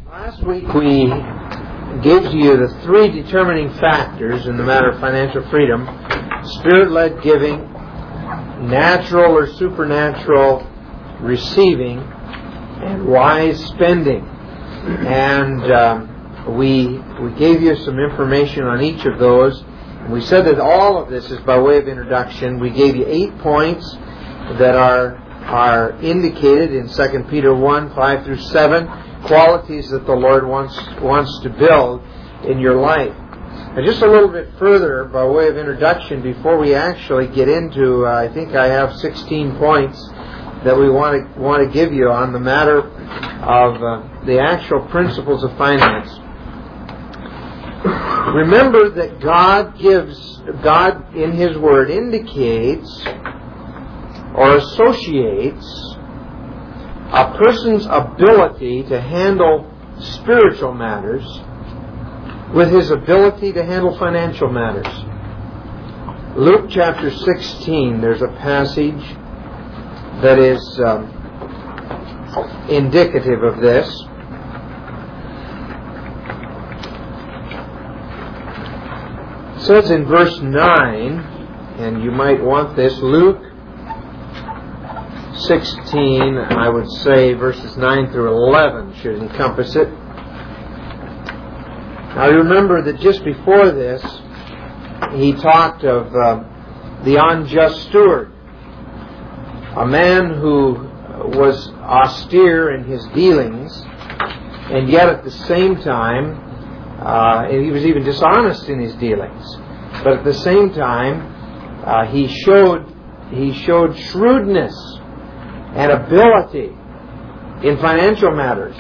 Last week we gave to you the three determining factors in the matter of financial freedom: Spirit-led giving, natural or supernatural receiving, and wise spending. And we gave you some information on each of those. We said that all of this is by way of introduction. We gave you 8 points that are indicated in 2 Peter 1, 5 through 7, qualities that the Lord wants to build in your life. And just a little bit further, by way of introduction, before we actually get into, I think I have 16 points that we want to give you on the matter of the actual principles of finance. Remember that God in His Word indicates or associates a person's ability to handle spiritual matters with his ability to handle financial matters. Luke chapter 16, there's a passage that is indicative of this. It says in verse 9, and you might want this, Luke 16, I would say verses 9 through 11 should encompass it. Now remember that just before this, he talked of the unjust steward, a man who was austere in his dealings, and yet at the same time, he was even dishonest in his dealings. But at the same time, he showed shrewdness and ability in financial matters.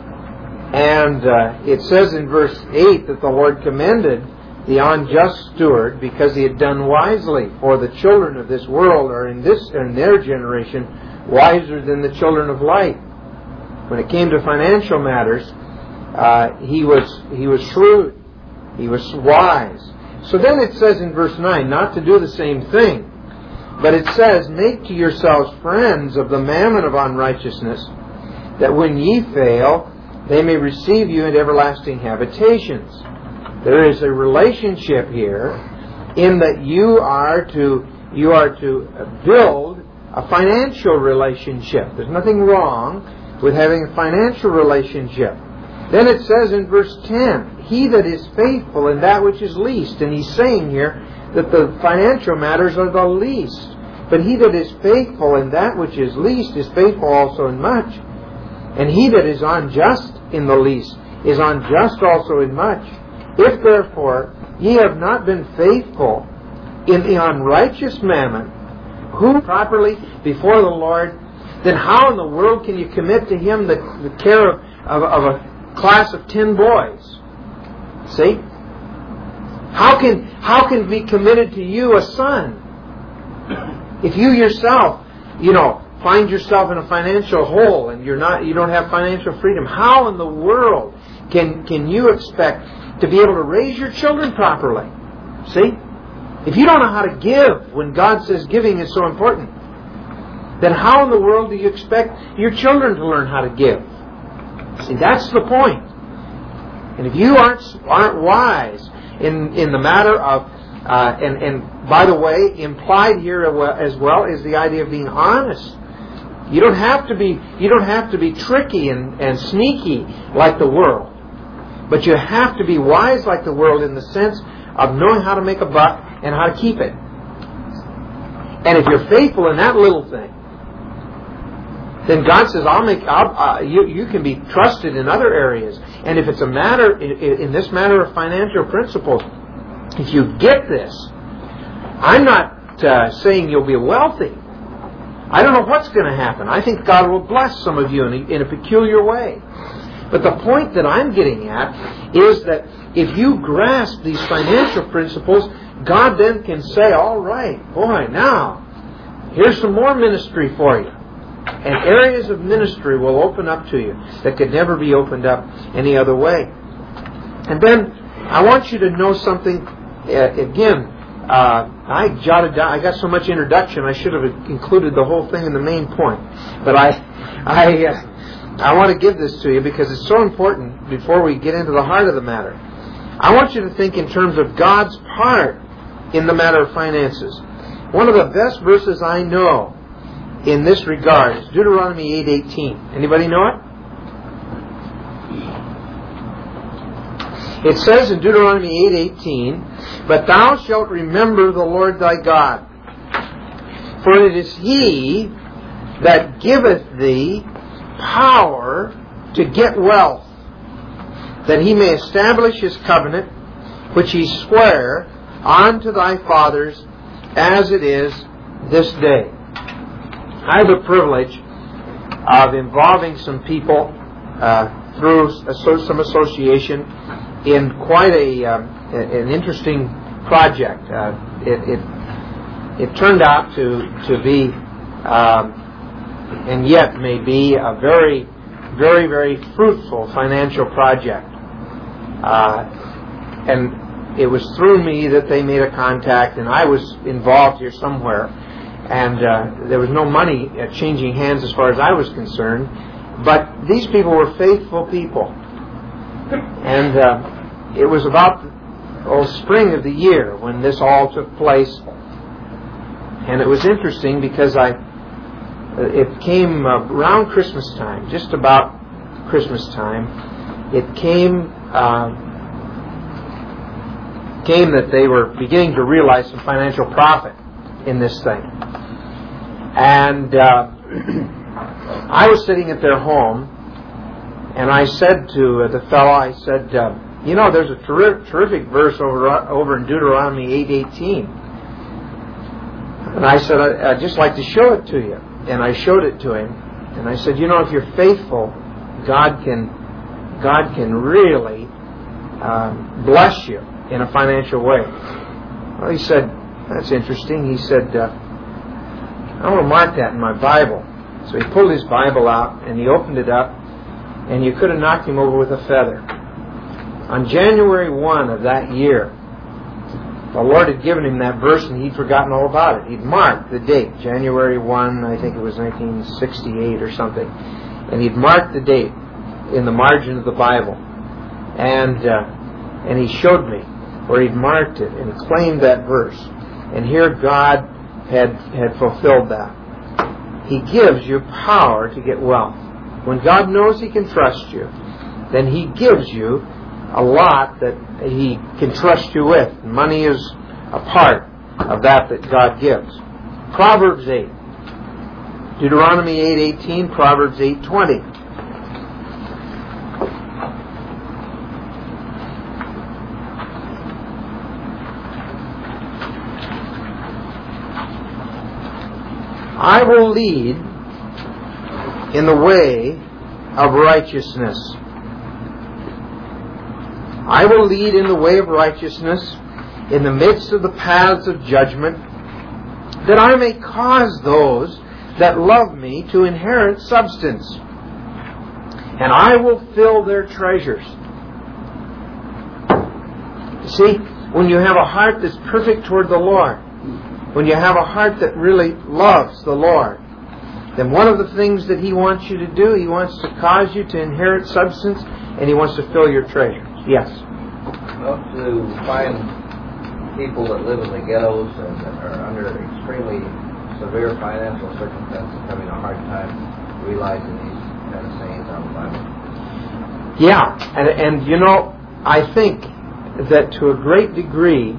And it says in verse 8 that the Lord commended the unjust steward because he had done wisely, for the children of this world are in their generation wiser than the children of light. When it came to financial matters, he was shrewd, he was wise. So then it says in verse 9 not to do the same thing, but it says, make to yourselves friends of the mammon of unrighteousness, that when ye fail, they may receive you into everlasting habitations. There is a relationship here in that you are to build a financial relationship. There's nothing wrong with having a financial relationship. Then it says in verse 10, he that is faithful in that which is least. And he's saying here that the financial matters are the least. But he that is faithful in that which is least is faithful also in much. And he that is unjust in the least is unjust also in much. If therefore ye have not been faithful in the unrighteous mammon, who properly before the Lord, then how in the world can you commit to Him the care of a class of 10 boys? See? How can be committed to you a son? If you yourself, find yourself in a financial hole and you don't have financial freedom, how in the world can you expect to be able to raise your children properly? See? If you don't know how to give when God says giving is so important, then how in the world do you expect your children to learn how to give? See, that's the point. And if you aren't wise in the matter of and by the way, implied here as well is the idea of being honest. You don't have to be tricky and sneaky like the world, but you have to be wise like the world in the sense of knowing how to make a buck and how to keep it. And if you're faithful in that little thing, then God says, you can be trusted in other areas. And if it's a matter in this matter of financial principles, if you get this, I'm not saying you'll be wealthy. I don't know what's going to happen. I think God will bless some of you in a peculiar way. But the point that I'm getting at is that if you grasp these financial principles, God then can say, all right, boy, now, here's some more ministry for you. And areas of ministry will open up to you that could never be opened up any other way. And then I want you to know something. Again, I jotted down. I got so much introduction. I should have included the whole thing in the main point. But I want to give this to you because it's so important before we get into the heart of the matter. I want you to think in terms of God's part in the matter of finances. One of the best verses I know in this regard is Deuteronomy 8:18. Anybody know it? It says in Deuteronomy 8:18, "But thou shalt remember the Lord thy God, for it is He that giveth thee power to get wealth, that He may establish His covenant, which He sware unto thy fathers, as it is this day." I have the privilege of involving some people through some association in quite an interesting project. It turned out to be, and yet may be, a very, very, very fruitful financial project. And it was through me that they made a contact, and I was involved here somewhere. And there was no money changing hands as far as I was concerned. But these people were faithful people. And it was about spring of the year when this all took place. And it was interesting because it came around Christmas time, just about Christmas time. It came that they were beginning to realize some financial profit in this thing. And I was sitting at their home, and I said to the fellow, I said, there's a terrific verse over in Deuteronomy 8:18. And I said, I'd just like to show it to you. And I showed it to him. And I said, if you're faithful, God can really bless you in a financial way. Well, he said, that's interesting. He said, I want to mark that in my Bible. So he pulled his Bible out and he opened it up, and you could have knocked him over with a feather. On January 1 of that year, the Lord had given him that verse and he'd forgotten all about it. He'd marked the date, January 1, I think it was 1968 or something. And he'd marked the date in the margin of the Bible. And he showed me where he'd marked it and claimed that verse. And here God had fulfilled that. He gives you power to get wealth. When God knows He can trust you, then He gives you a lot that He can trust you with. Money is a part of that God gives. Proverbs 8. Deuteronomy 8:18, Proverbs 8:20. I will lead in the way of righteousness. I will lead in the way of righteousness in the midst of the paths of judgment, that I may cause those that love me to inherit substance, and I will fill their treasures. See, when you have a heart that's perfect toward the Lord, when you have a heart that really loves the Lord, then one of the things that He wants you to do, He wants to cause you to inherit substance, and He wants to fill your treasures. Yes? Well, to find people that live in the ghettos and that are under extremely severe financial circumstances having a hard time realizing these kind of sayings out of the Bible. Yeah, and I think that to a great degree,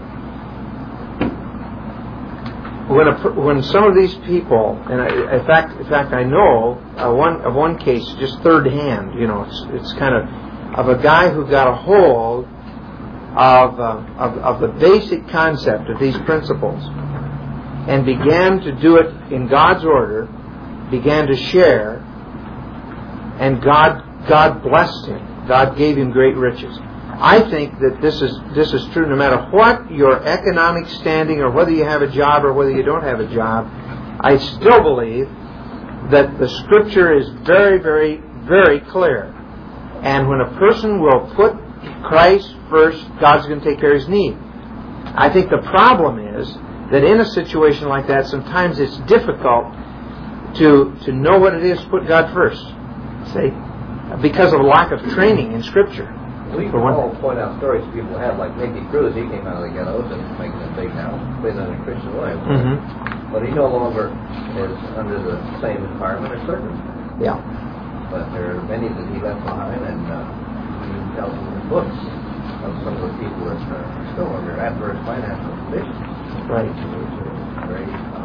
when some of these people, and in fact, I know of one case, just third hand. It's kind of a guy who got a hold of the basic concept of these principles and began to do it in God's order, began to share, and God blessed him. God gave him great riches. I think that this is true no matter what your economic standing or whether you have a job or whether you don't have a job. I still believe that the Scripture is very, very, very clear. And when a person will put Christ first, God's going to take care of his need. I think the problem is that in a situation like that, sometimes it's difficult to know what it is to put God first. See? because of a lack of training in Scripture. We can all point out stories people had, like Nicky Cruz. He came out of the ghettos and making a big house, living in a Christian life. But he no longer is under the same environment or circumstance. Yeah. But there are many that he left behind, and he tells in his books of some of the people that are still under adverse financial conditions. Right. Very,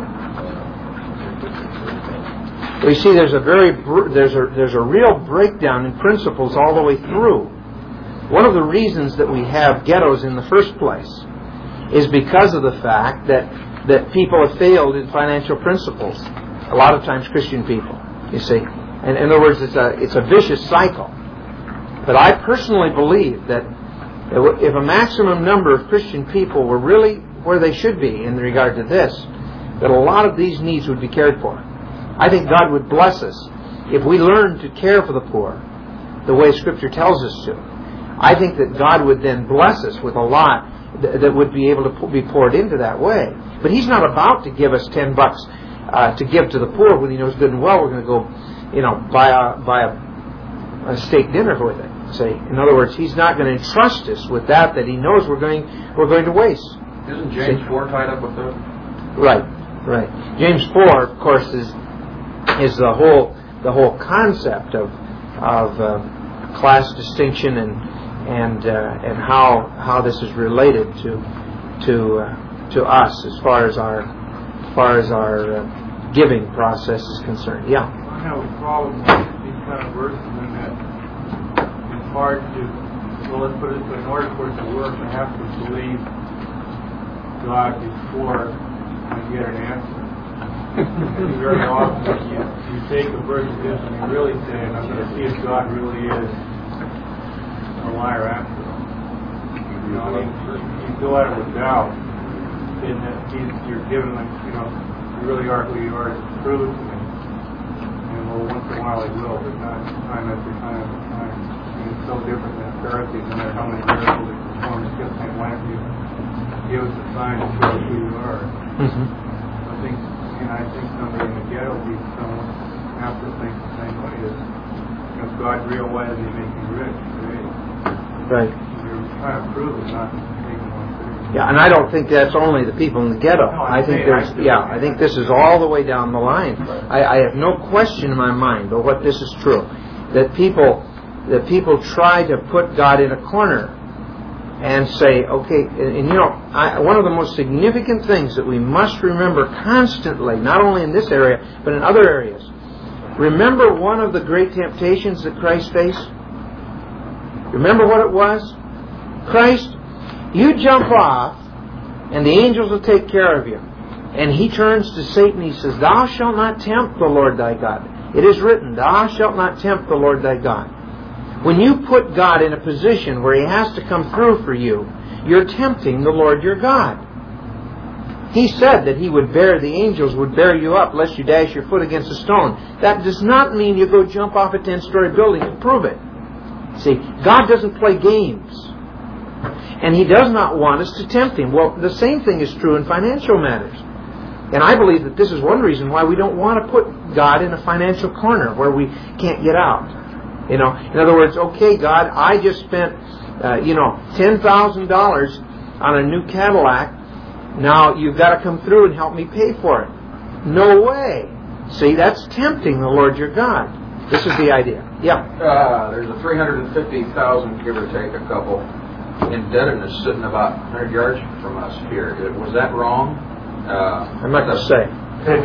well, you see, there's a real breakdown in principles all the way through. One of the reasons that we have ghettos in the first place is because of the fact that people have failed in financial principles. A lot of times Christian people, you see. And in other words, it's a vicious cycle. But I personally believe that if a maximum number of Christian people were really where they should be in regard to this, that a lot of these needs would be cared for. I think God would bless us if we learned to care for the poor the way Scripture tells us to. I think that God would then bless us with a lot that would be able to be poured into that way. But He's not about to give us $10 to give to the poor when He knows good and well we're going to go, buy a steak dinner with it. Say, in other words, He's not going to entrust us with that He knows we're going to waste. Isn't James 4 tied up with that? Right. James 4, of course, is the whole concept of class distinction and how this is related to us as far as our giving process is concerned. Yeah. I have a problem with these kind of verses in that it's hard to, well, let's put it this way, in order for it to work, I have to believe God before I get an answer. And very often you take a verse of this and you really say, and I'm going to see if God really is a liar after all. You go at it with doubt, in that you're given, you really are who you are, prove it to me. And well, once in a while he will, but not time after time after time. And it's so different than Pharisees, no matter how many miracles they perform, it's just saying, why don't you give us a sign to show us who you are? I think somebody in the ghetto someone have to think the same way. If God's real, why does He make you rich? Right. You're trying to prove it, not making one thing. Yeah, and I don't think that's only the people in the ghetto. I think this is all the way down the line. I have no question in my mind but what this is true. That people try to put God in a corner and say, okay, and one of the most significant things that we must remember constantly, not only in this area, but in other areas. Remember one of the great temptations that Christ faced? Remember what it was? Christ, you jump off, and the angels will take care of you. And He turns to Satan, He says, thou shalt not tempt the Lord thy God. It is written, thou shalt not tempt the Lord thy God. When you put God in a position where He has to come through for you, you're tempting the Lord your God. He said that He would the angels would bear you up lest you dash your foot against a stone. That does not mean you go jump off a 10-story building to prove it. See, God doesn't play games. And He does not want us to tempt Him. Well, the same thing is true in financial matters. And I believe that this is one reason why we don't want to put God in a financial corner where we can't get out. In other words, okay, God, I just spent, $10,000 on a new Cadillac. Now you've got to come through and help me pay for it. No way. See, that's tempting the Lord your God. This is the idea. Yeah. There's a 350,000, give or take a couple, indebtedness sitting about 100 yards from us here. Was that wrong? I'm not going to say. Let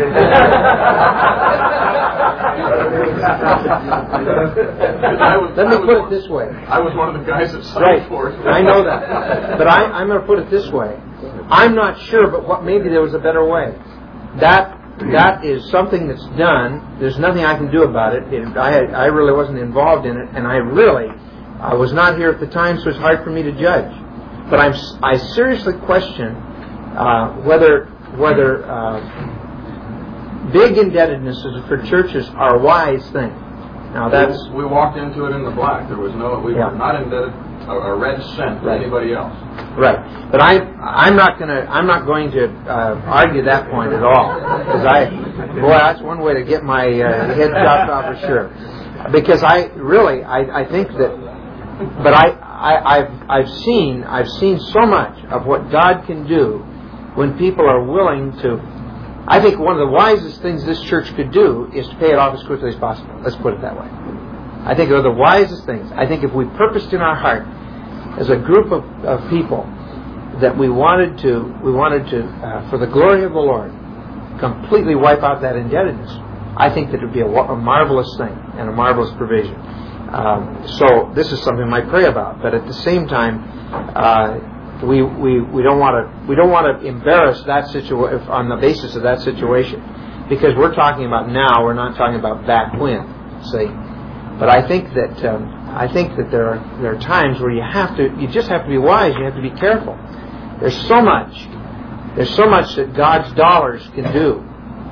me put it this way. I was one of the guys that signed for it. I know that. But I'm going to put it this way. I'm not sure, but maybe there was a better way. That is something that's done. There's nothing I can do about it. I really wasn't involved in it, and I was not here at the time, so it's hard for me to judge. But I seriously question whether big indebtednesses for churches are a wise thing. Now we walked into it in the black. There was we were not indebted a red cent to anybody else. Right, but I'm not going to argue that point at all, because that's one way to get my head chopped off for sure. Because I think that, but I've seen so much of what God can do when people are willing to. I think one of the wisest things this church could do is to pay it off as quickly as possible. Let's put it that way. I think they're the wisest things. I think if we purposed in our heart as a group of people that we wanted to, for the glory of the Lord, completely wipe out that indebtedness, I think that it would be a marvelous thing and a marvelous provision. So this is something I might pray about. But at the same time, we don't want to embarrass that situation on the basis of that situation, because we're talking about now. We're not talking about back when. See, but I think that there are times where you just have to be wise. You have to be careful. There's so much that God's dollars can do,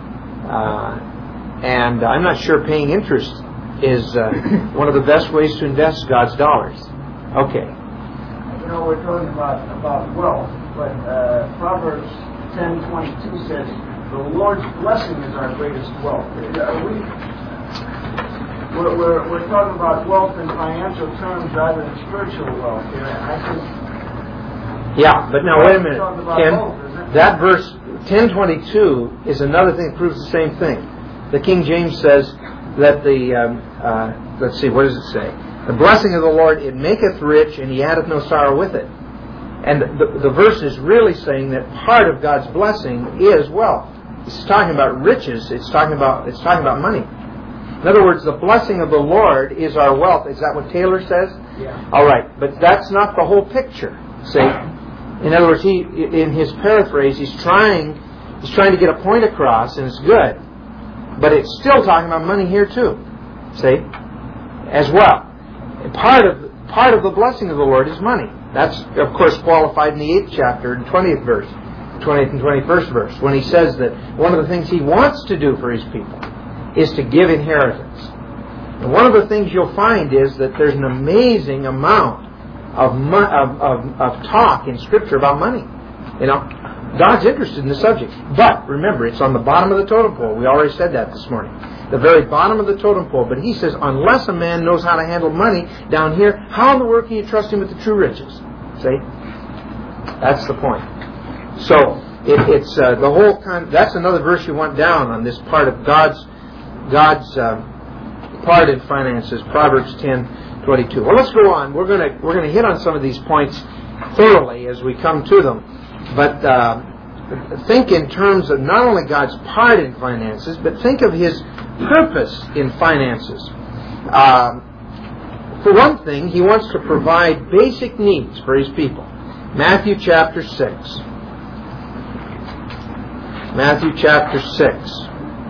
and I'm not sure paying interest is one of the best ways to invest God's dollars. Okay. You know, we're talking about wealth, but Proverbs 10:22 says, "The Lord's blessing is our greatest wealth." We're talking about wealth in financial terms rather than spiritual wealth here, and I think. Yeah, but now wait a minute, Ken. That verse 10:22 is another thing that proves the same thing. The King James says that let's see, what does it say? The blessing of the Lord, it maketh rich, and He addeth no sorrow with it. And the verse is really saying that part of God's blessing is wealth. It's talking about riches. It's talking about money. In other words, the blessing of the Lord is our wealth. Is that what Taylor says? Yeah. All right, but that's not the whole picture. See, in other words, he in his paraphrase, he's trying to get a point across, and it's good. But it's still talking about money here too. See, as well. Part of the blessing of the Lord is money. That's, of course, qualified in the 8th chapter and 20th verse, 20th and 21st verse, when he says that one of the things he wants to do for his people is to give inheritance. And one of the things you'll find is that there's an amazing amount of talk in Scripture about money. You know, God's interested in the subject. But remember, it's on the bottom of the totem pole. We already said that this morning. The very bottom of the totem pole. But he says, unless a man knows how to handle money down here, how in the world can you trust him with the true riches? See? That's the point. So, it's the whole that's another verse you want down on this part of God's part in finances, Proverbs 10:22. Well, let's go on. We're going to hit on some of these points thoroughly as we come to them. But think in terms of not only God's part in finances, but think of His purpose in finances. For one thing, He wants to provide basic needs for His people. Matthew chapter 6. Matthew chapter 6.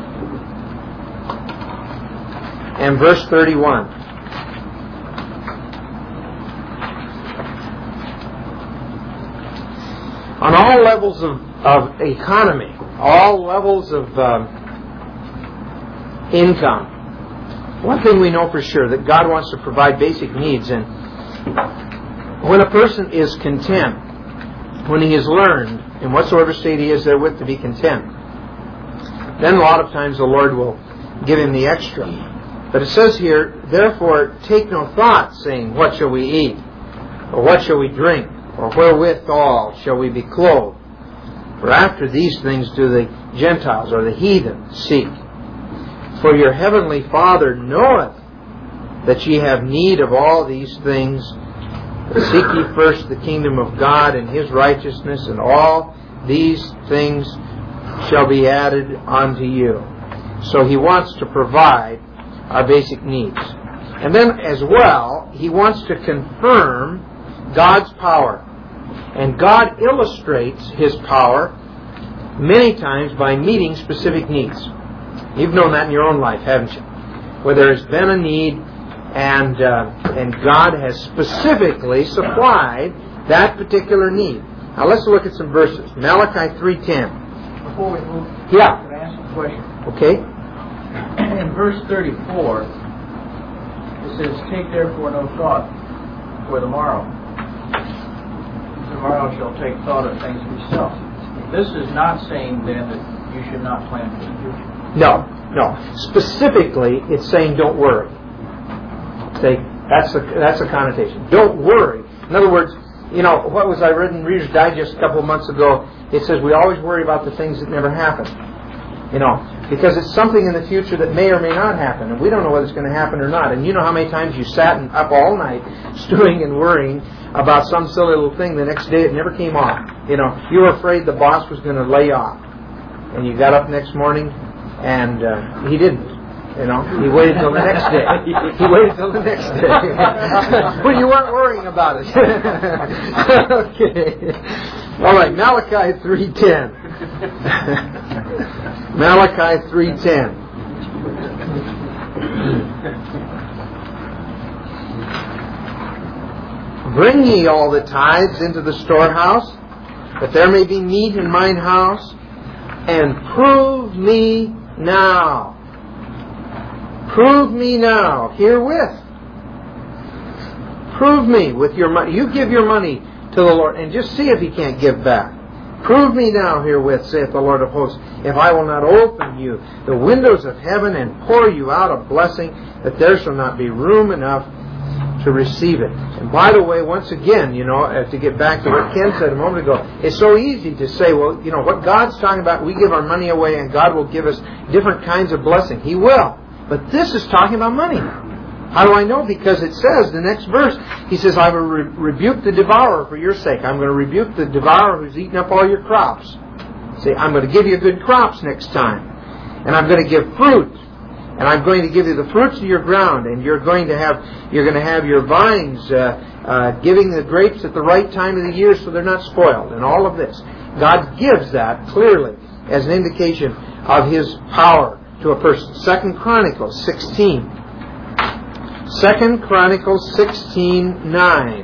And verse 31. On all levels of economy, all levels of income, one thing we know for sure, that God wants to provide basic needs. And when a person is content, when he has learned, in whatsoever state he is therewith, to be content, then a lot of times the Lord will give him the extra. But it says here, therefore take no thought, saying, what shall we eat? Or what shall we drink? Or wherewithal shall we be clothed? For after these things do the Gentiles or the heathen seek. For your heavenly Father knoweth that ye have need of all these things. But seek ye first the kingdom of God and His righteousness, and all these things shall be added unto you. So He wants to provide our basic needs. And then as well, He wants to confirm God's power. And God illustrates His power many times by meeting specific needs. You've known that in your own life, haven't you? Where there has been a need and God has specifically supplied that particular need. Now let's look at some verses. Malachi 3:10. Before we move, Yeah. can I ask a question? Okay. In verse 34, it says, take therefore no thought for the morrow. Tomorrow shall take thought of things of itself. This is not saying then that you should not plan for the future. No. Specifically, it's saying don't worry. See, that's the connotation. Don't worry. In other words, what was I read in Reader's Digest a couple of months ago? It says we always worry about the things that never happen. Because it's something in the future that may or may not happen, and we don't know whether it's going to happen or not. And you know how many times you sat up all night stewing and worrying about some silly little thing. The next day it never came off. You were afraid the boss was going to lay off, and you got up next morning, and he didn't. He waited till the next day. He waited till the next day. When you weren't worrying about it. Okay. All right, Malachi 3:10. Malachi 3:10. Bring ye all the tithes into the storehouse, that there may be meat in mine house, and prove me now. Prove me now, herewith. Prove me with your money. You give your money to the Lord and just see if He can't give back. Prove me now herewith, saith the Lord of hosts, if I will not open you the windows of heaven and pour you out a blessing, that there shall not be room enough to receive it. And by the way, once again, to get back to what Ken said a moment ago, it's so easy to say, well, what God's talking about, we give our money away and God will give us different kinds of blessing. He will. But this is talking about money. How do I know? Because it says, the next verse, He says, I will rebuke the devourer for your sake. I'm going to rebuke the devourer who's eaten up all your crops. See, I'm going to give you good crops next time. And I'm going to give fruit. And I'm going to give you the fruits of your ground. And you're going to have your vines giving the grapes at the right time of the year so they're not spoiled. And all of this. God gives that clearly as an indication of His power to a person. 2 Chronicles 16. 2 Chronicles 16:9.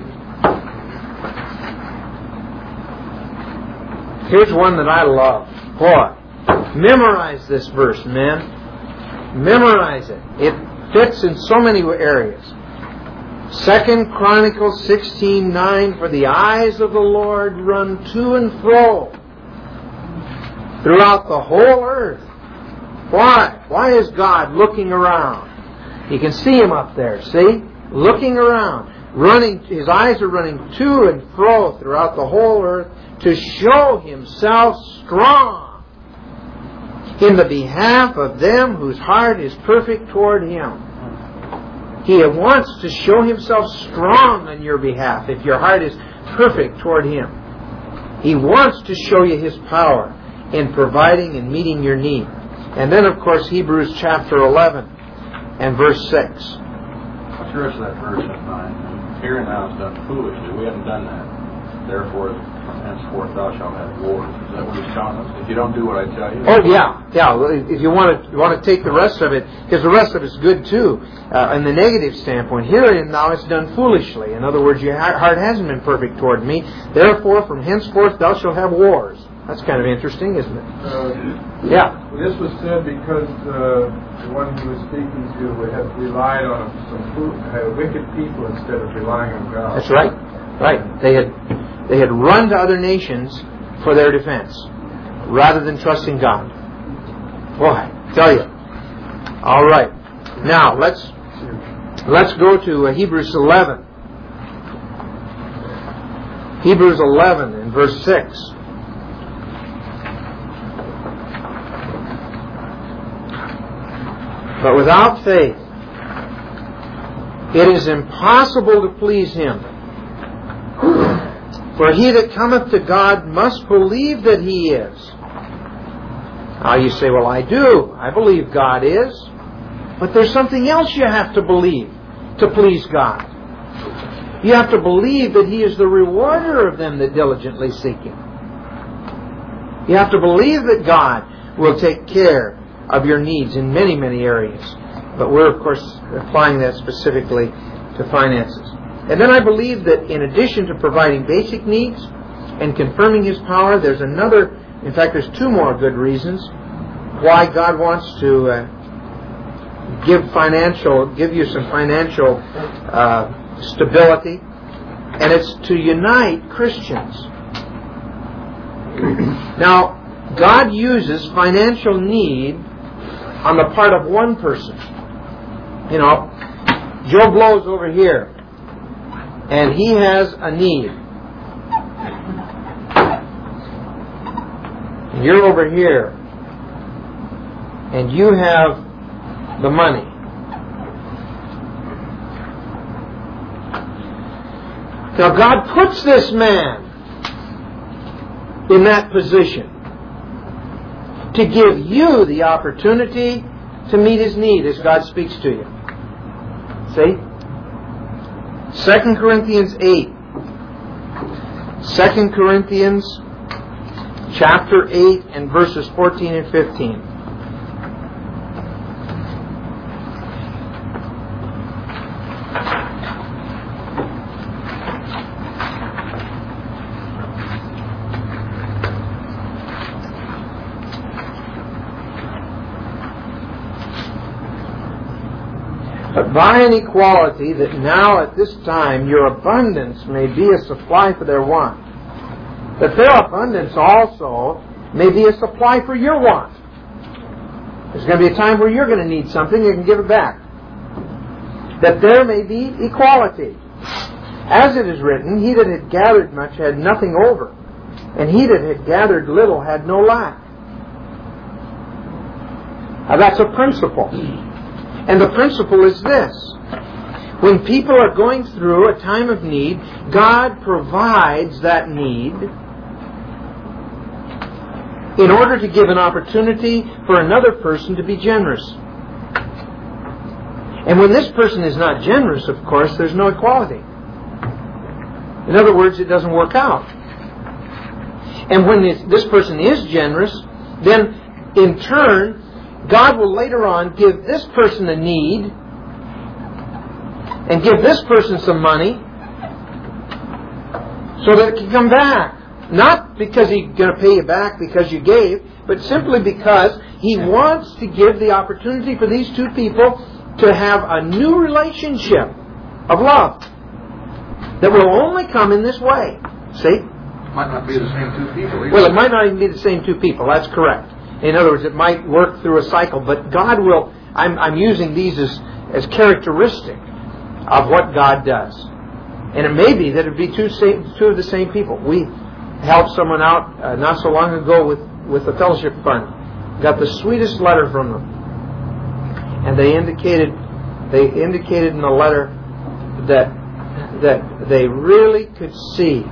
Here's one that I love. Boy, memorize this verse, man. Memorize it. It fits in so many areas. 2 Chronicles 16:9. For the eyes of the Lord run to and fro throughout the whole earth. Why? Why is God looking around? You can see Him up there, see? Looking around. His eyes are running to and fro throughout the whole earth to show Himself strong in the behalf of them whose heart is perfect toward Him. He wants to show Himself strong on your behalf if your heart is perfect toward Him. He wants to show you His power in providing and meeting your need. And then, of course, Hebrews chapter 11 and verse 6. What's the rest of that verse at 9? Here and now is done foolishly. We haven't done that. Therefore, from henceforth thou shalt have wars. Is that what He's telling us? If you don't do what I tell you? Oh, yeah. If you want to take the rest of it, because the rest of it's good too, in the negative standpoint. Here and now it's done foolishly. In other words, your heart hasn't been perfect toward me. Therefore, from henceforth thou shalt have wars. That's kind of interesting, isn't it? Yeah. This was said because the one he was speaking to had relied on some wicked people instead of relying on God. That's right. Right. They had run to other nations for their defense rather than trusting God. Boy, I tell you. All right. Now let's go to Hebrews 11. Hebrews 11 and verse 6. But without faith, it is impossible to please Him. For he that cometh to God must believe that He is. Now you say, well, I do. I believe God is. But there's something else you have to believe to please God. You have to believe that He is the rewarder of them that diligently seek Him. You have to believe that God will take care of your needs in many, many areas. But we're, of course, applying that specifically to finances. And then I believe that in addition to providing basic needs and confirming His power, there's there's two more good reasons why God wants to give you some financial stability. And it's to unite Christians. Now, God uses financial need on the part of one person. Joe Blow's over here, and he has a need. And you're over here, and you have the money. Now God puts this man in that position to give you the opportunity to meet his need as God speaks to you. See? 2 Corinthians 8. 2 Corinthians chapter 8 and verses 14 and 15. But by an equality, that now at this time your abundance may be a supply for their want, that their abundance also may be a supply for your want. There's going to be a time where you're going to need something, you can give it back. That there may be equality. As it is written, he that had gathered much had nothing over, and he that had gathered little had no lack. Now that's a principle. And the principle is this. When people are going through a time of need, God provides that need in order to give an opportunity for another person to be generous. And when this person is not generous, of course, there's no equality. In other words, it doesn't work out. And when this person is generous, then in turn, God will later on give this person a need and give this person some money so that it can come back. Not because He's going to pay you back because you gave, but simply because He wants to give the opportunity for these two people to have a new relationship of love that will only come in this way. See? Might not be the same two people either. Well, it might not even be the same two people. That's correct. In other words, it might work through a cycle, but God will... I'm using these as characteristic of what God does. And it may be that it would be two of the same people. We helped someone out not so long ago with the fellowship fund. Got the sweetest letter from them. And they indicated in the letter that they really could see...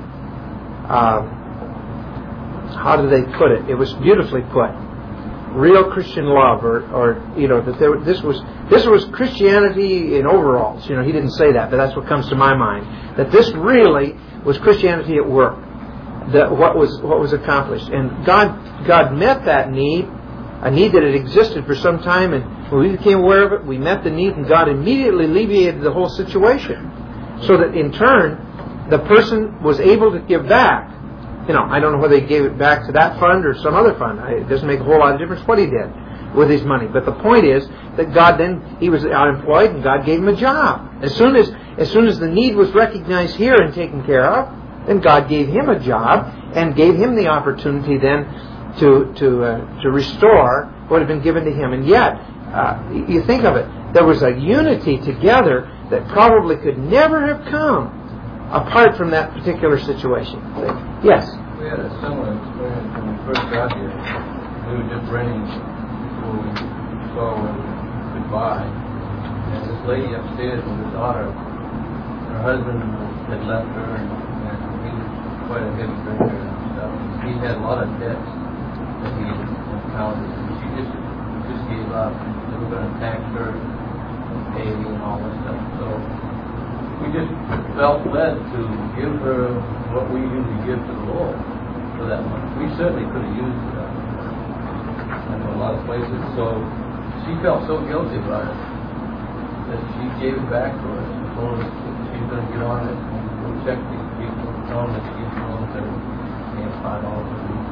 how do they put it? It was beautifully put. Real Christian love, or that this was Christianity in overalls. He didn't say that, but that's what comes to my mind. That this really was Christianity at work. That what was accomplished, and God met that need, a need that had existed for some time, and when we became aware of it, we met the need, and God immediately alleviated the whole situation, so that in turn the person was able to give back. I don't know whether he gave it back to that fund or some other fund. It doesn't make a whole lot of difference what he did with his money. But the point is that God he was unemployed, and God gave him a job. As soon as the need was recognized here and taken care of, then God gave him a job and gave him the opportunity then to restore what had been given to him. And yet, you think of it, there was a unity together that probably could never have come apart from that particular situation. Yes? We had a similar experience when we first got here. We were just renting before we saw where we could buy. And this lady upstairs with her daughter, her husband had left her, and he was quite a heavy drinker and stuff. He had a lot of debts that he encountered, and she just gave up. They were going to tax her and pay and all this stuff. So we just felt led to give her what we usually give to the Lord for that money. We certainly could have used it in a lot of places. So she felt so guilty about it that she gave it back to us and told us that she's going to get on it and go check these people and tell them that she's going to can't find all of these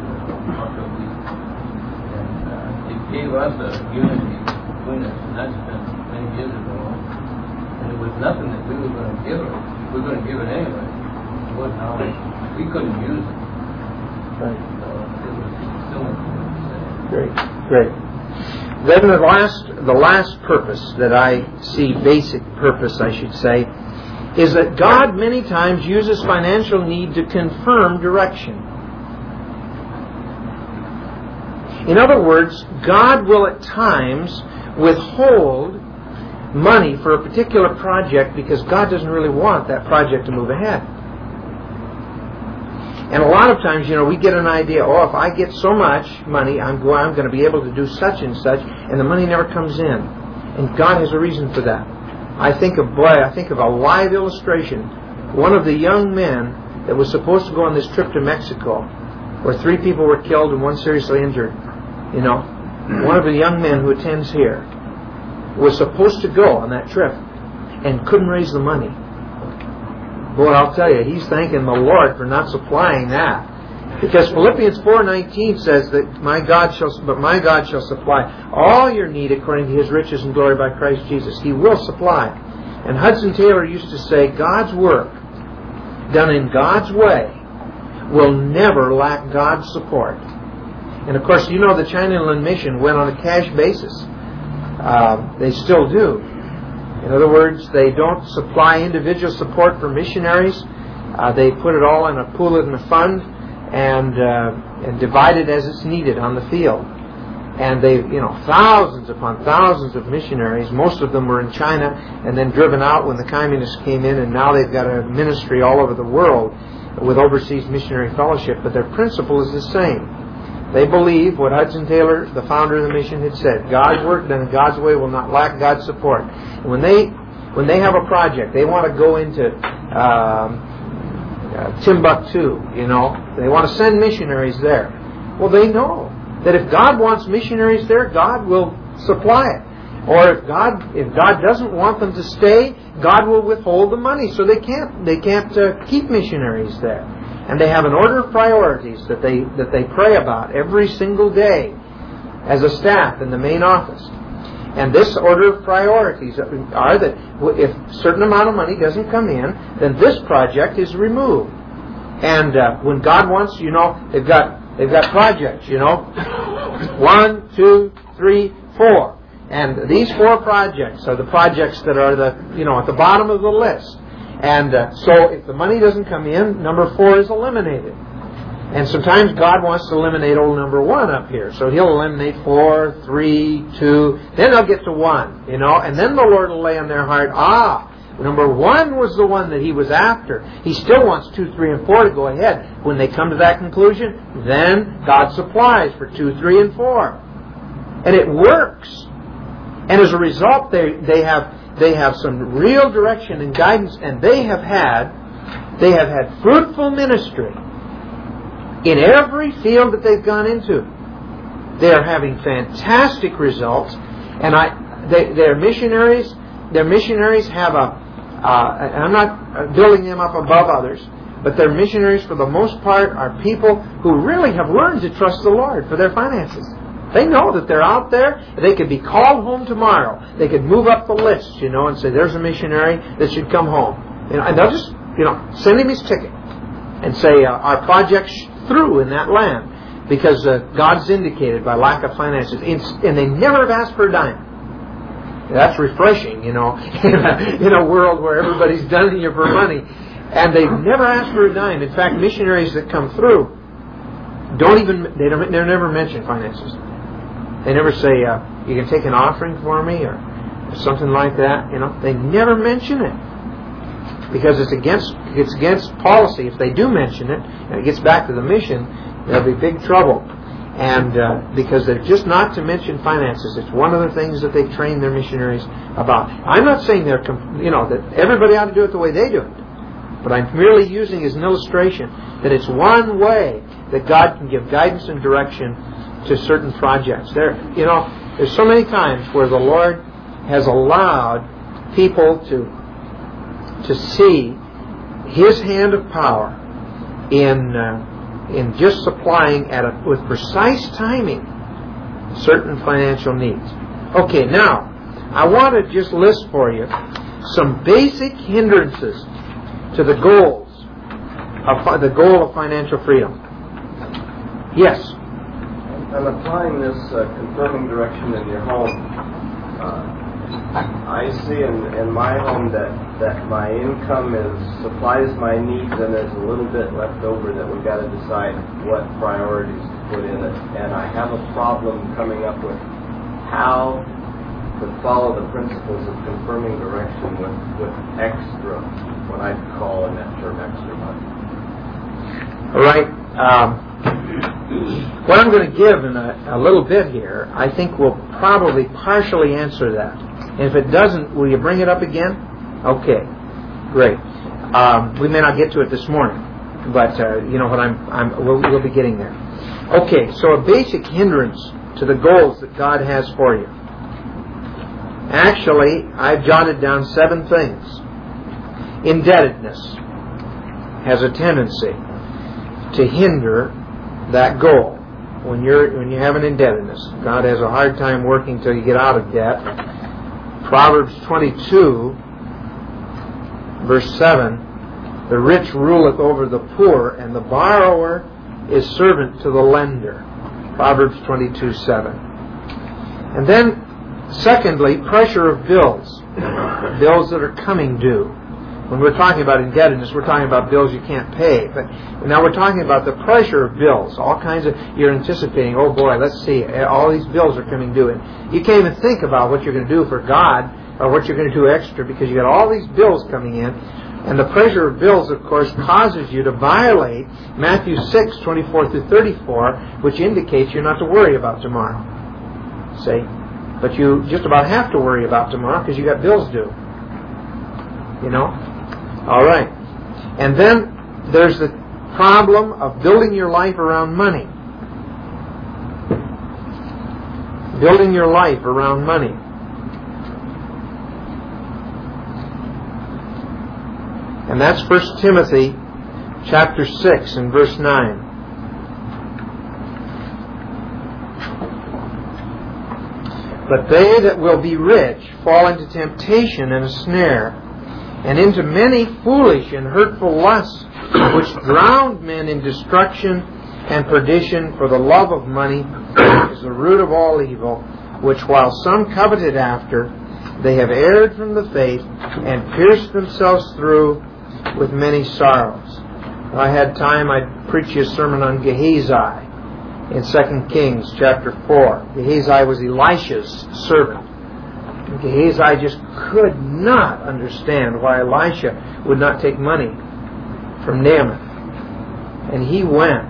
and it gave us a unity between us, and that's been many years ago. And it was nothing that we were going to give her. We were going to give it anyway. It wasn't ours. We couldn't use it. Right. So it was similar to what you said. Great. Then the last purpose that I see, basic purpose I should say, is that God many times uses financial need to confirm direction. In other words, God will at times withhold money for a particular project because God doesn't really want that project to move ahead. And a lot of times, we get an idea, if I get so much money, I'm going to be able to do such and such, and the money never comes in. And God has a reason for that. I think of a live illustration. One of the young men that was supposed to go on this trip to Mexico, where 3 people were killed and 1 seriously injured, one of the young men who attends here was supposed to go on that trip and couldn't raise the money. Boy, I'll tell you, he's thanking the Lord for not supplying that. Because Philippians 4:19 says that my God shall supply all your need according to His riches and glory by Christ Jesus. He will supply. And Hudson Taylor used to say, God's work, done in God's way, will never lack God's support. And of course, the China Inland Mission went on a cash basis. They still do. In other words, they don't supply individual support for missionaries. They put it all in a pool in a fund and divide it as it's needed on the field. And they, thousands upon thousands of missionaries. Most of them were in China and then driven out when the communists came in, and now they've got a ministry all over the world with Overseas Missionary Fellowship. But their principle is the same. They believe what Hudson Taylor, the founder of the mission, had said. God's work done in God's way will not lack God's support. And when they have a project, they want to go into Timbuktu, they want to send missionaries there. Well, they know that if God wants missionaries there, God will supply it. Or if God doesn't want them to stay, God will withhold the money, so they can't keep missionaries there. And they have an order of priorities that they pray about every single day as a staff in the main office. And this order of priorities are that if a certain amount of money doesn't come in, then this project is removed. And when God wants, they've got projects, 1, 2, 3, 4. And these 4 projects are the projects that are at the bottom of the list. And so if the money doesn't come in, number 4 is eliminated. And sometimes God wants to eliminate old number 1 up here. So He'll eliminate 4, 3, 2. Then they'll get to 1, And then the Lord will lay on their heart, number 1 was the one that He was after. He still wants 2, 3, and 4 to go ahead. When they come to that conclusion, then God supplies for 2, 3, and 4. And it works. And as a result, they have some real direction and guidance, and they have had fruitful ministry in every field that they've gone into. They are having fantastic results, and their missionaries have I'm not building them up above others, but their missionaries for the most part are people who really have learned to trust the Lord for their finances. They know that they're out there. They could be called home tomorrow. They could move up the list, and say, there's a missionary that should come home. And they'll just, send him his ticket and say, our project's through in that land because God's indicated by lack of finances. And they never have asked for a dime. That's refreshing, in a world where everybody's done you for money. And they've never asked for a dime. In fact, missionaries that come through they never mention finances. They never say, you can take an offering for me or something like that. They never mention it because it's against policy. If they do mention it and it gets back to the mission, there'll be big trouble. And because they're just not to mention finances. It's one of the things that they've trained their missionaries about. I'm not saying that everybody ought to do it the way they do it. But I'm merely using as an illustration that it's one way that God can give guidance and direction to certain projects. There's so many times where the Lord has allowed people to see His hand of power in just supplying with precise timing certain financial needs. Okay, now I want to just list for you some basic hindrances to the goal of financial freedom. Yes. And applying this confirming direction in your home, I see in my home that my income supplies my needs, and there's a little bit left over that we've got to decide what priorities to put in it. And I have a problem coming up with how to follow the principles of confirming direction with extra, what I'd call in that term, extra money. All right. What I'm going to give in a little bit here, I think will probably partially answer that. And if it doesn't, will you bring it up again? Okay, great. We may not get to it this morning, but you know what? We'll be getting there. Okay, so a basic hindrance to the goals that God has for you. Actually, I've jotted down 7 things. Indebtedness has a tendency to hinder that goal. When you have an indebtedness, God has a hard time working till you get out of debt. Proverbs 22, verse 7, the rich ruleth over the poor, and the borrower is servant to the lender. Proverbs 22, 7. And then, secondly, pressure of bills. Bills that are coming due. When we're talking about indebtedness, we're talking about bills you can't pay. But now we're talking about the pressure of bills. All kinds of, you're anticipating, oh boy, let's see, all these bills are coming due. And you can't even think about what you're going to do for God or what you're going to do extra because you got all these bills coming in. And the pressure of bills, of course, causes you to violate Matthew 6, 24 through 34, which indicates you're not to worry about tomorrow. See? But you just about have to worry about tomorrow because you got bills due. You know? All right. And then there's the problem of building your life around money. Building your life around money. And that's 1 Timothy chapter 6 and verse 9. But they that will be rich fall into temptation and a snare, and into many foolish and hurtful lusts, which drown men in destruction and perdition. For the love of money is the root of all evil, which while some coveted after, they have erred from the faith and pierced themselves through with many sorrows. If I had time, I'd preach you a sermon on Gehazi in 2 Kings chapter 4. Gehazi was Elisha's servant. And Gehazi just could not understand why Elisha would not take money from Naaman. And he went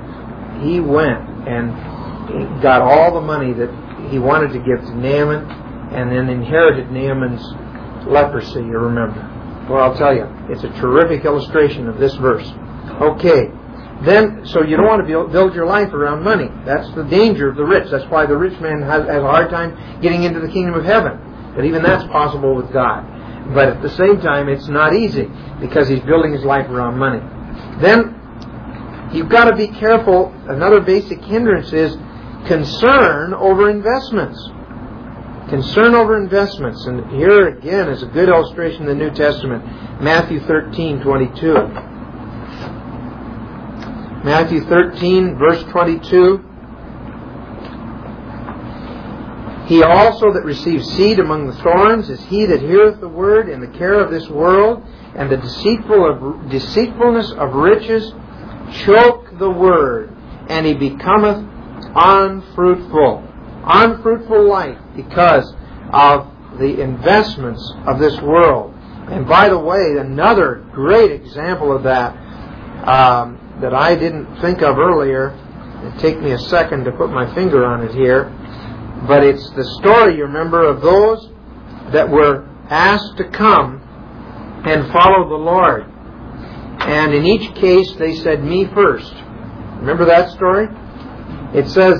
and got all the money that he wanted to give to Naaman, and then inherited Naaman's leprosy, you remember. Well, I'll tell you, it's a terrific illustration of this verse. Okay, then, so you don't want to build your life around money. That's the danger of the rich. That's why the rich man has a hard time getting into the kingdom of heaven. But even that's possible with God. But at the same time, it's not easy because he's building his life around money. Then, you've got to be careful. Another basic hindrance is concern over investments. Concern over investments. And here again is a good illustration in the New Testament. Matthew 13:22. Matthew 13, verse 22. He also that receives seed among the thorns is he that heareth the word in the care of this world, and the deceitfulness of riches choke the word, and he becometh unfruitful. Unfruitful life because of the investments of this world. And by the way, another great example of that that I didn't think of earlier, it'd take me a second to put my finger on it here, but it's the story, you remember, of those that were asked to come and follow the Lord. And in each case they said, me first. Remember that story? It says,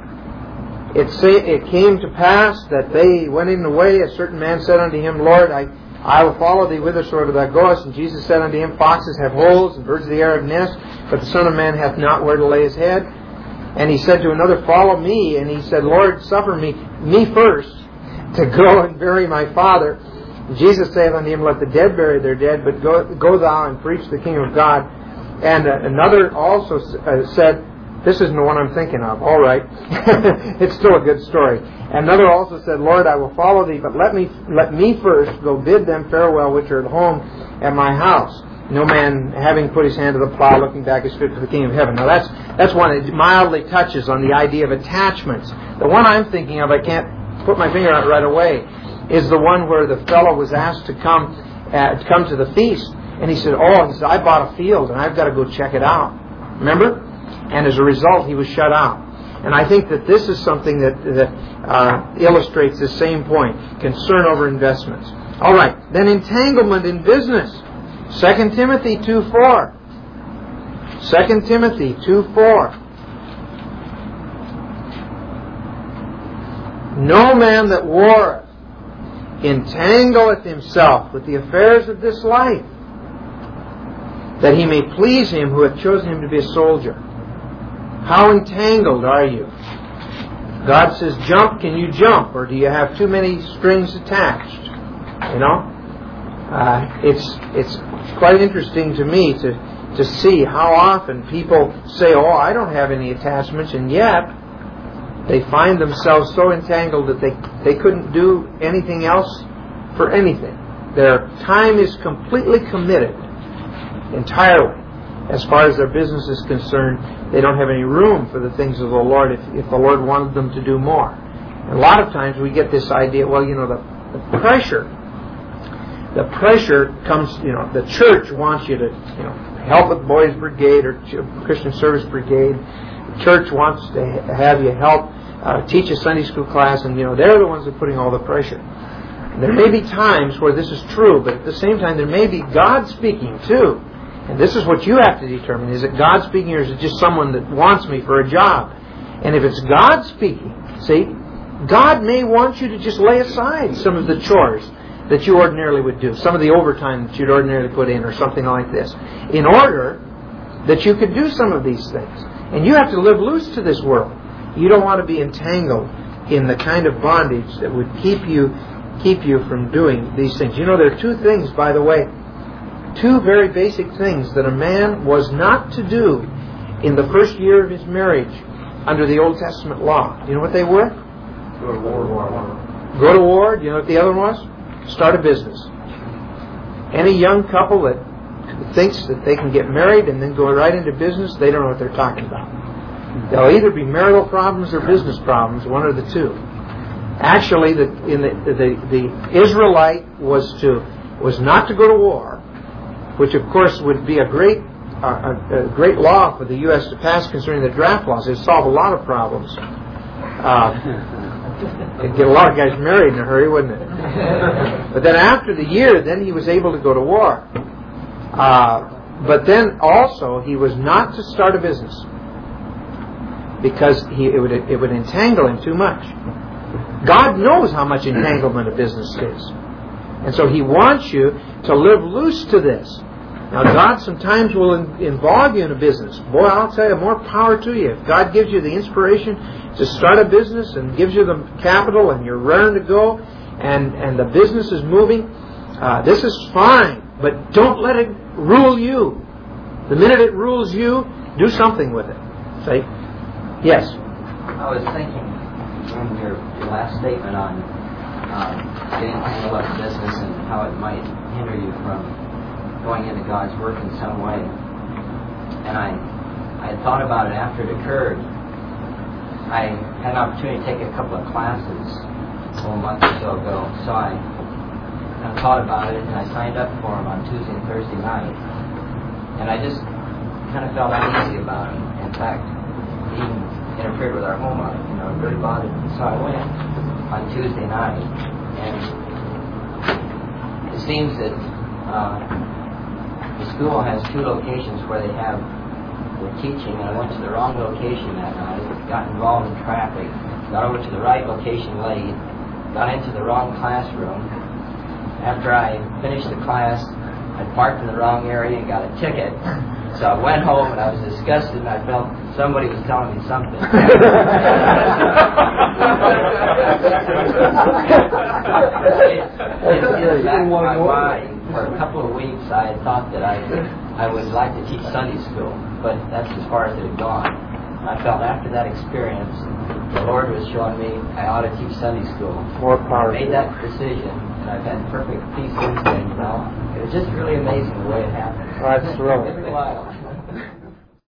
it came to pass that they went in the way. A certain man said unto him, Lord, I will follow thee whithersoever thou goest. And Jesus said unto him, foxes have holes, and birds of the air have nests, but the Son of Man hath not where to lay his head. And he said to another, follow me. And he said, Lord, suffer me first, to go and bury my Father. And Jesus saith unto him, let the dead bury their dead, but go thou and preach the kingdom of God. And another also said, This isn't the one I'm thinking of. All right. It's still a good story. Another also said, Lord, I will follow thee, but let me first go bid them farewell which are at home at my house. No man having put his hand to the plow, looking back is fit for the kingdom of heaven. Now that's one that mildly touches on the idea of attachments. The one I'm thinking of, I can't put my finger on it right away, is the one where the fellow was asked to come to the feast. And he said, I bought a field and I've got to go check it out. Remember? And as a result, he was shut out. And I think that this is something that illustrates the same point. Concern over investments. All right. Then entanglement in business. 2 Timothy 2:4. 2 Timothy 2:4. No man that warreth entangleth himself with the affairs of this life, that he may please him who hath chosen him to be a soldier. How entangled are you? God says, jump, can you jump? Or do you have too many strings attached? You know? It's quite interesting to me to see how often people say, I don't have any attachments, and yet they find themselves so entangled that they couldn't do anything else for anything. Their time is completely committed, entirely. As far as their business is concerned, they don't have any room for the things of the Lord if the Lord wanted them to do more. And a lot of times we get this idea, the pressure comes, the church wants you to, help with Boys Brigade or Christian Service Brigade. The church wants to have you help teach a Sunday school class, and, they're the ones that are putting all the pressure. There may be times where this is true, but at the same time there may be God speaking too. And this is what you have to determine. Is it God speaking, or is it just someone that wants me for a job? And if it's God speaking, see, God may want you to just lay aside some of the chores that you ordinarily would do, some of the overtime that you'd ordinarily put in, or something like this, in order that you could do some of these things. And you have to live loose to this world. You don't want to be entangled in the kind of bondage that would keep you from doing these things. There are two things, by the way, two very basic things that a man was not to do in the first year of his marriage under the Old Testament law. You know what they were? Go to war. Go to war. Do you know what the other one was? Start a business. Any young couple that thinks that they can get married and then go right into business, they don't know what they're talking about. There'll either be marital problems or business problems, one of the two. Actually, the Israelite was not to go to war, which of course would be a great law for the U.S. to pass concerning the draft laws. It would solve a lot of problems. It'd get a lot of guys married in a hurry, wouldn't it? But then after the year, then he was able to go to war. But then also, he was not to start a business, because it would entangle him too much. God knows how much entanglement a business is. And so He wants you to live loose to this. Now, God sometimes will involve you in a business. Boy, I'll tell you, more power to you. If God gives you the inspiration to start a business and gives you the capital and you're raring to go and the business is moving, this is fine. But don't let it rule you. The minute it rules you, do something with it. See? Yes? I was thinking from your last statement on getting tangled up in business and how it might hinder you from going into God's work in some way. And I had thought about it after it occurred. I had an opportunity to take a couple of classes a month or so ago, so I thought about it and I signed up for them on Tuesday and Thursday night. And I just kind of felt uneasy about it. In fact, it even interfered with our home life, it really bothered me. So I went on Tuesday night, and it seems that the school has two locations where they have the teaching, and I went to the wrong location that night, got involved in traffic, got over to the right location late, got into the wrong classroom. After I finished the class, I parked in the wrong area and got a ticket. So I went home and I was disgusted, and I felt somebody was telling me something. In back of my mind, for a couple of weeks, I had thought that I would like to teach Sunday school, but that's as far as it had gone. And I felt after that experience, the Lord was showing me I ought to teach Sunday school. More power. I made that decision, and I've had perfect peace since then. It was just really amazing the way it happened. That's thrilling. Every while.